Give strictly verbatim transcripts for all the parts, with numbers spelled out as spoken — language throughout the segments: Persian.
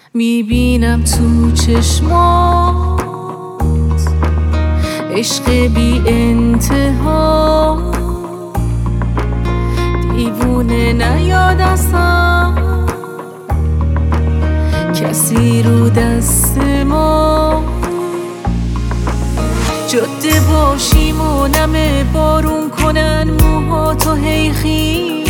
میبینم تو چشمات عشق بی انتها، دیوونه نیاد اصلا کسی رو دست ما. جاده باشیم و نم بارون کنن موهاتو هی خیسش،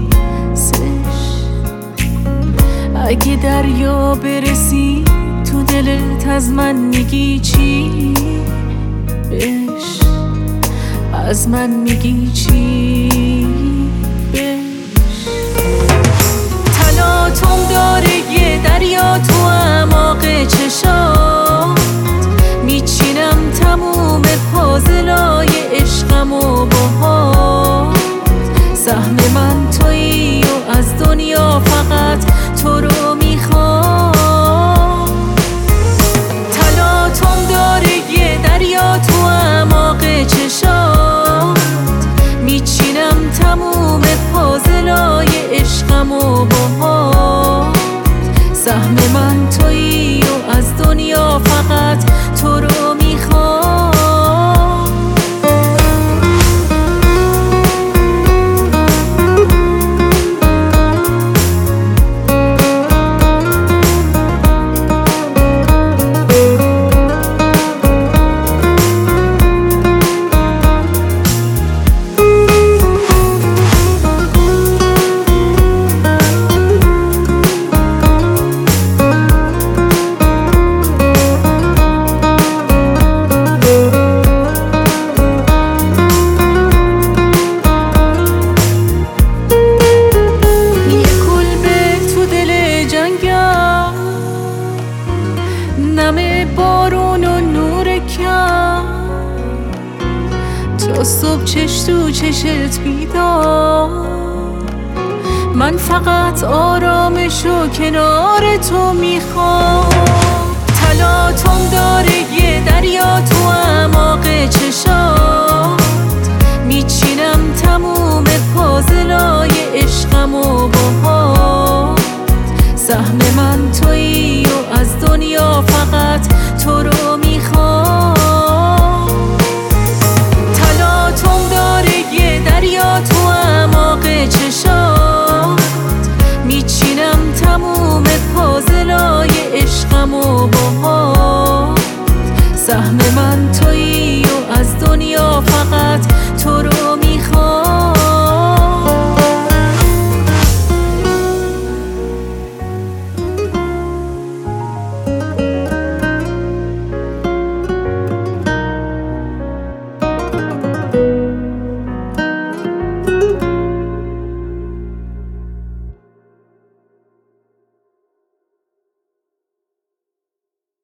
اگه دریا برسی تو دلت از من میگی چی؟ بش از من میگی چی؟ بش تلاطم داره یه دریا تو اعماق چشات، میچینم تموم پازلای عشقم و باهات. سهم من تویی و از دنیا فقط تو رو میخوام. تلاطم داره یه دریا تو اعماق چشات، میچینم تموم پازلای عشقم و باهات. سهم من تویی و از دنیا فقط تو رو میخوام. نم بارون و نور کم تا صبح چش تو چشت بیدار. من فقط آرامش و کنار تو میخوام. تلاطم داره یه دریا تو اعماق چشات، میچینم تموم پازلای عشقم و باهات. سهم من تویی و از دنیا فقط تو رو میخوام. تلاطم داره یه دریا تو اعماق چشات، میچینم تموم پازلای عشقم و باهات. سهم من تویی و از دنیا فقط تو رو